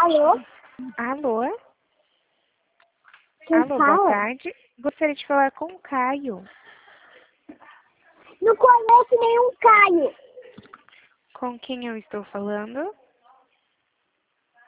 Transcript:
Alô? Alô? Quem Alô, fala? boa tarde. Gostaria de falar com o Caio. Não conheço nenhum Caio. Com quem eu estou falando?